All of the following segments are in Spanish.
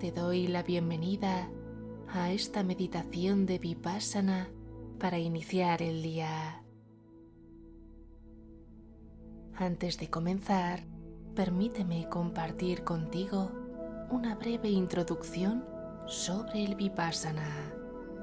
Te doy la bienvenida a esta meditación de Vipassana para iniciar el día. Antes de comenzar, permíteme compartir contigo una breve introducción sobre el Vipassana.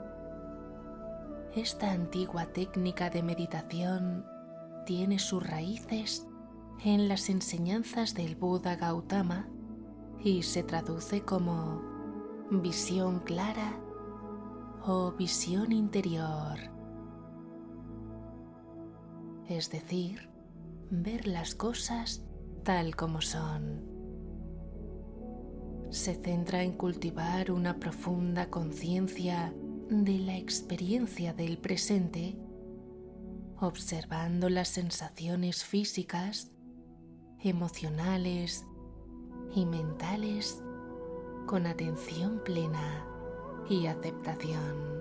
Esta antigua técnica de meditación tiene sus raíces en las enseñanzas del Buda Gautama y se traduce como visión clara o visión interior. Es decir, ver las cosas tal como son. Se centra en cultivar una profunda conciencia de la experiencia del presente, observando las sensaciones físicas, emocionales y mentales con atención plena y aceptación.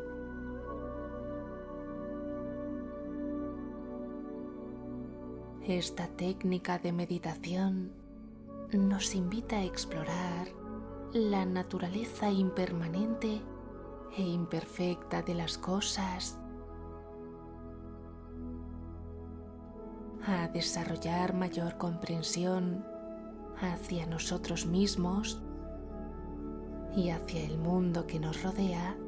Esta técnica de meditación nos invita a explorar la naturaleza impermanente e imperfecta de las cosas, a desarrollar mayor comprensión hacia nosotros mismos y hacia el mundo que nos rodea,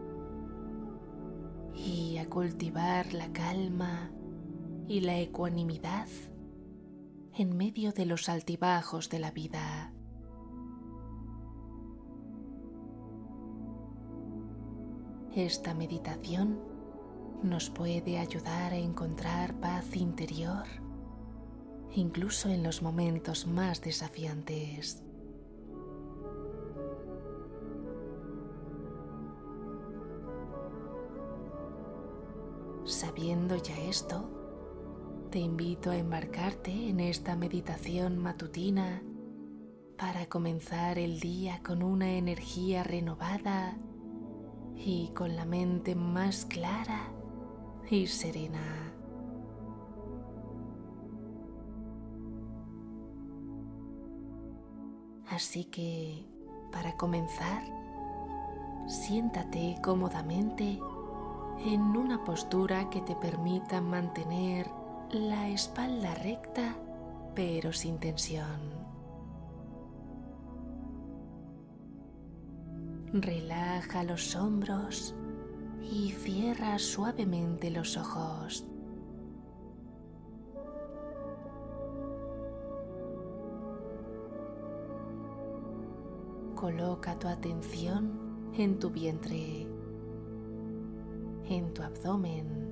y a cultivar la calma y la ecuanimidad en medio de los altibajos de la vida. Esta meditación nos puede ayudar a encontrar paz interior, incluso en los momentos más desafiantes. Sabiendo ya esto, te invito a embarcarte en esta meditación matutina para comenzar el día con una energía renovada y con la mente más clara y serena. Así que, para comenzar, siéntate cómodamente en una postura que te permita mantener la espalda recta pero sin tensión. Relaja los hombros y cierra suavemente los ojos. Coloca tu atención en tu vientre, en tu abdomen,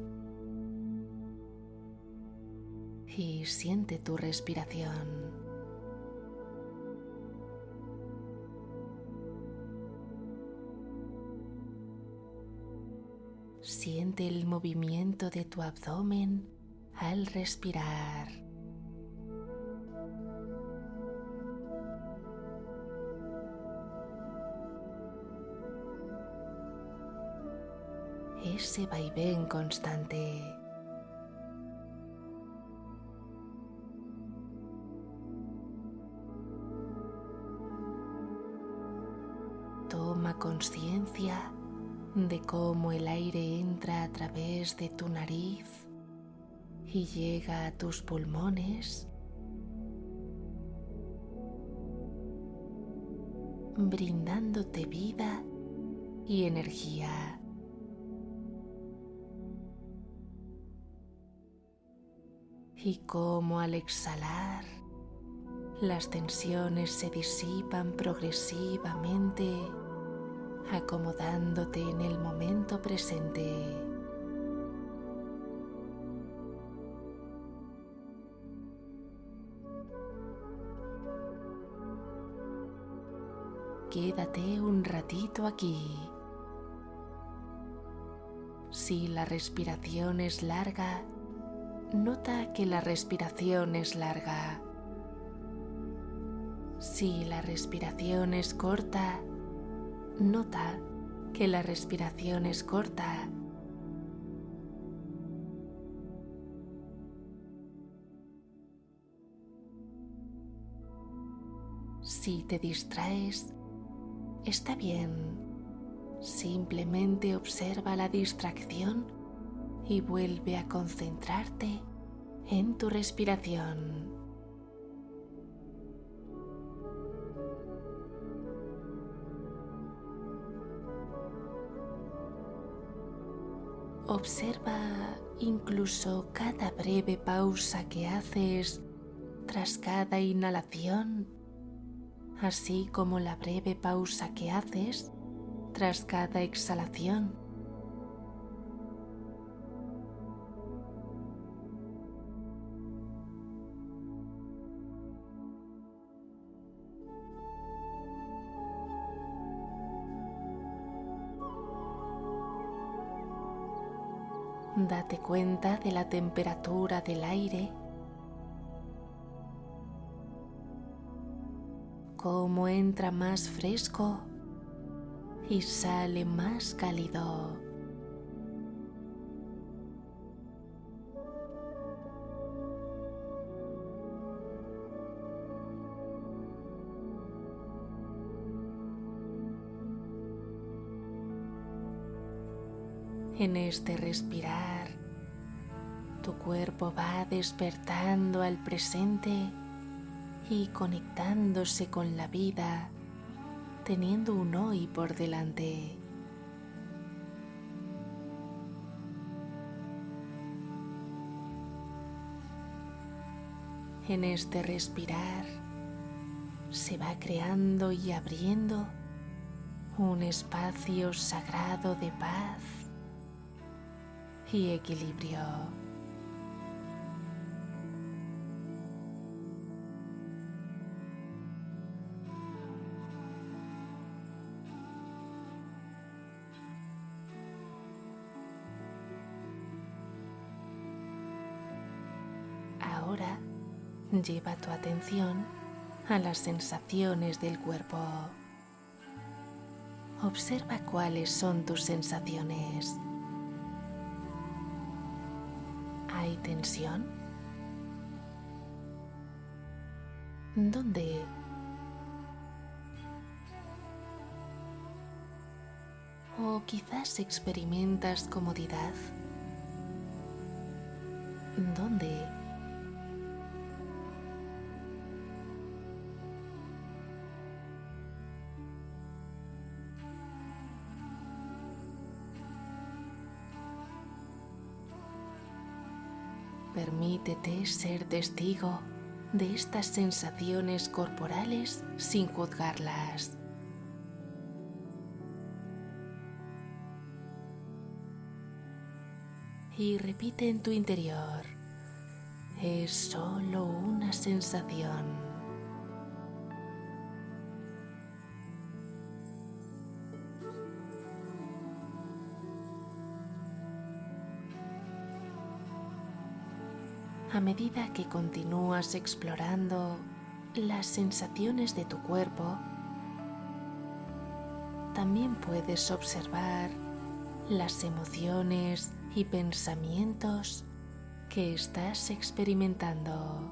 y siente tu respiración. Siente el movimiento de tu abdomen al respirar. Ese vaivén constante. Toma conciencia de cómo el aire entra a través de tu nariz y llega a tus pulmones, brindándote vida y energía. Y cómo al exhalar, las tensiones se disipan progresivamente, acomodándote en el momento presente. Quédate un ratito aquí. Si la respiración es larga, nota que la respiración es larga. Si la respiración es corta, nota que la respiración es corta. Si te distraes, Está bien, simplemente observa la distracción y vuelve a concentrarte en tu respiración. Observa incluso cada breve pausa que haces tras cada inhalación, así como la breve pausa que haces tras cada exhalación. Date cuenta de la temperatura del aire, cómo entra más fresco y sale más cálido. En este respirar, tu cuerpo va despertando al presente y conectándose con la vida, teniendo un hoy por delante. En este respirar se va creando y abriendo un espacio sagrado de paz y equilibrio. Ahora lleva tu atención a las sensaciones del cuerpo. Observa cuáles son tus sensaciones. ¿Hay tensión? ¿Dónde? ¿O quizás experimentas comodidad? ¿Dónde? Permítete ser testigo de estas sensaciones corporales sin juzgarlas. Y repite en tu interior, es solo una sensación. A medida que continúas explorando las sensaciones de tu cuerpo, también puedes observar las emociones y pensamientos que estás experimentando.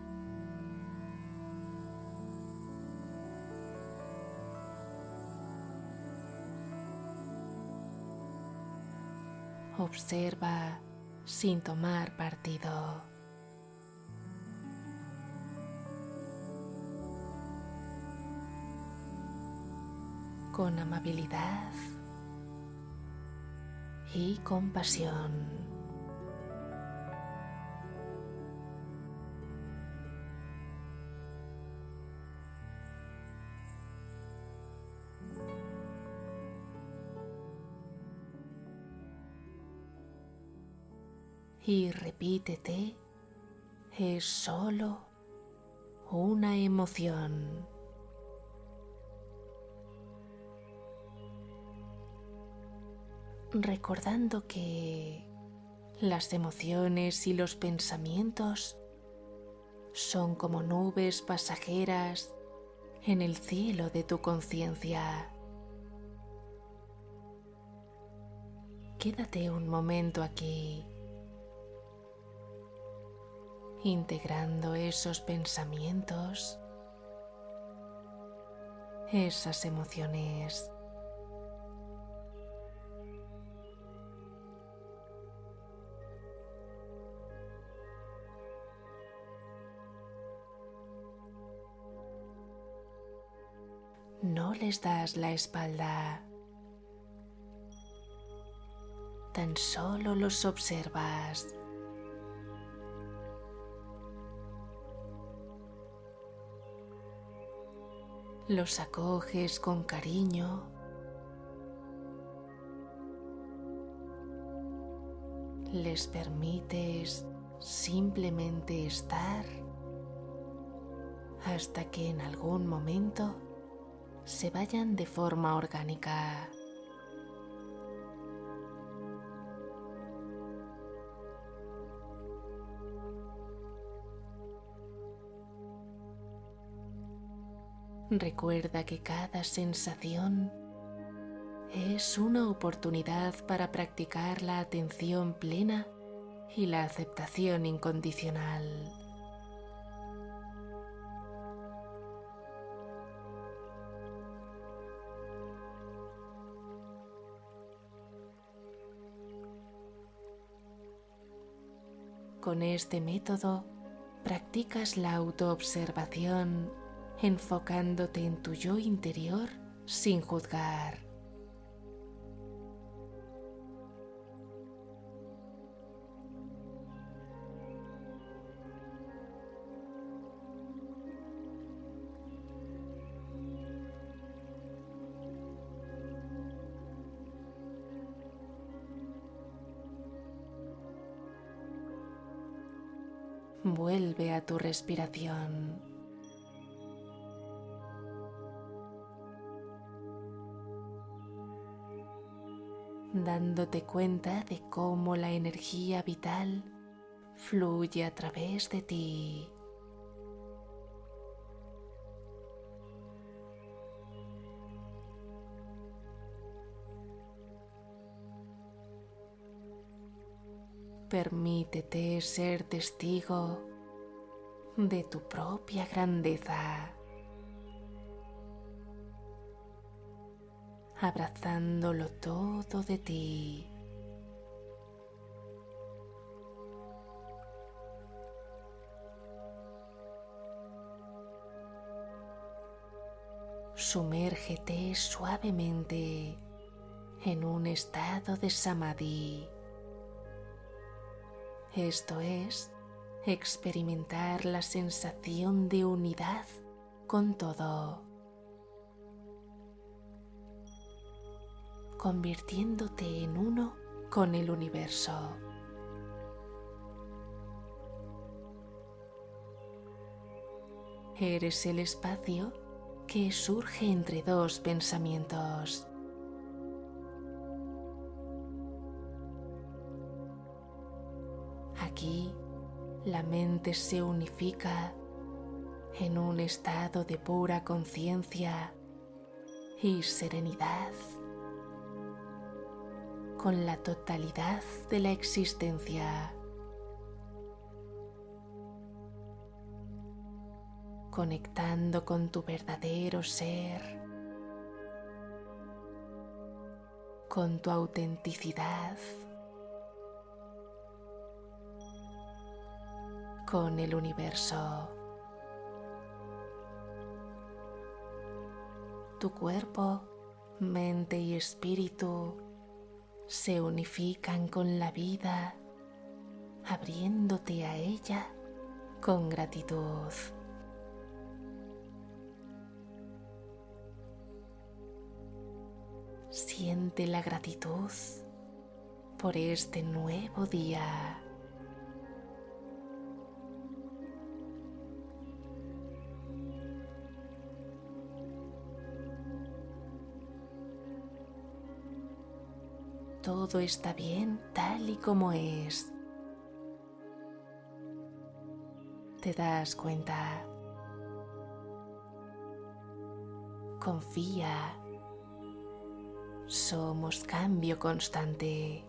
Observa sin tomar partido. Con amabilidad y compasión. Y repítete, es solo una emoción. Recordando que las emociones y los pensamientos son como nubes pasajeras en el cielo de tu conciencia. Quédate un momento aquí, integrando esos pensamientos esas emociones. No les das la espalda, tan solo los observas. Los acoges con cariño. Les permites simplemente estar hasta que en algún momento se vayan de forma orgánica. Recuerda que cada sensación es una oportunidad para practicar la atención plena y la aceptación incondicional. Con este método, practicas la autoobservación enfocándote en tu yo interior sin juzgar. Vuelve a tu respiración. Dándote cuenta de cómo la energía vital fluye a través de ti. Permítete ser testigo de tu propia grandeza, abrazándolo todo de ti. Sumérgete suavemente en un estado de samadhi. Esto es, experimentar la sensación de unidad con todo, convirtiéndote en uno con el universo. Eres el espacio que surge entre dos pensamientos. Aquí, la mente se unifica en un estado de pura conciencia y serenidad con la totalidad de la existencia, conectando con tu verdadero ser, con tu autenticidad, con el universo. Tu cuerpo, mente y espíritu se unifican con la vida, abriéndote a ella con gratitud. Siente la gratitud por este nuevo día. Todo está bien tal y como es. ¿Te das cuenta? Confía. Somos cambio constante.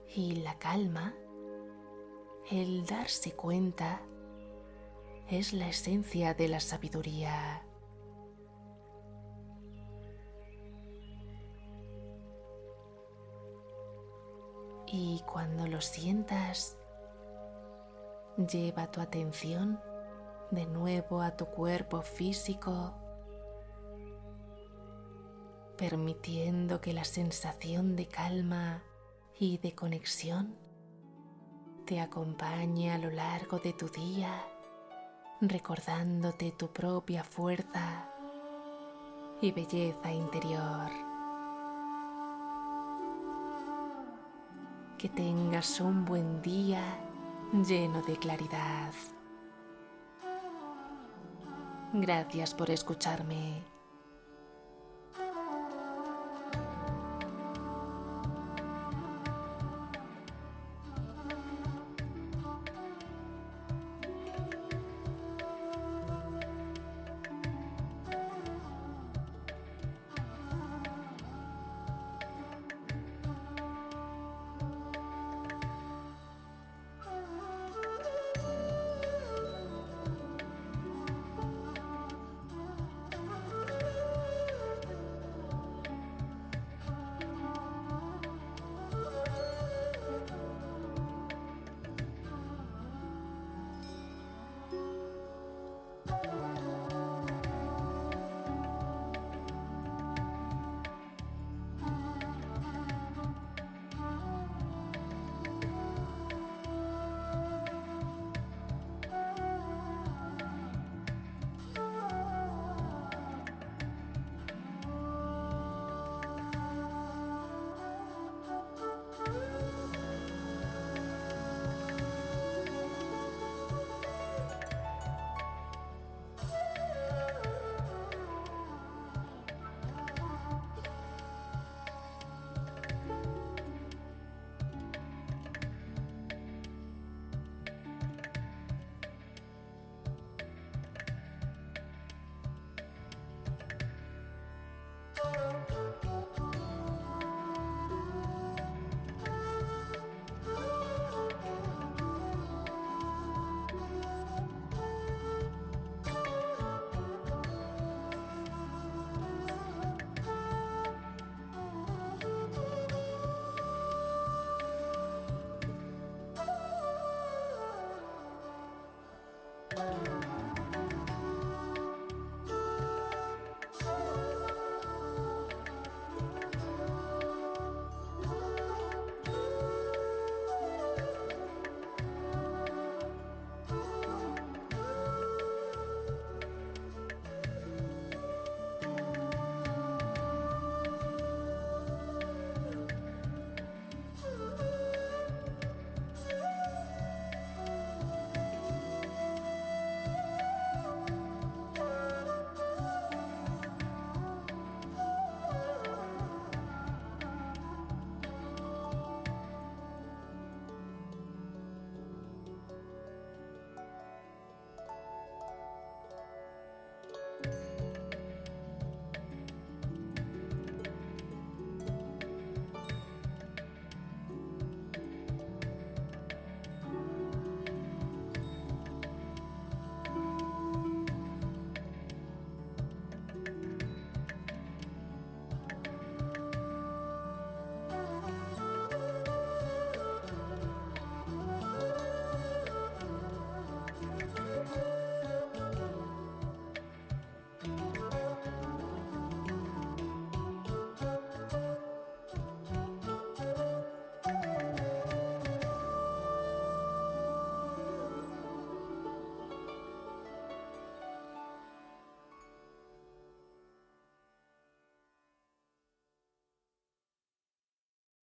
Y la calma, el darse cuenta, es la esencia de la sabiduría. Y cuando lo sientas, lleva tu atención de nuevo a tu cuerpo físico, permitiendo que la sensación de calma y de conexión te acompañe a lo largo de tu día, recordándote tu propia fuerza y belleza interior. Que tengas un buen día lleno de claridad. Gracias por escucharme.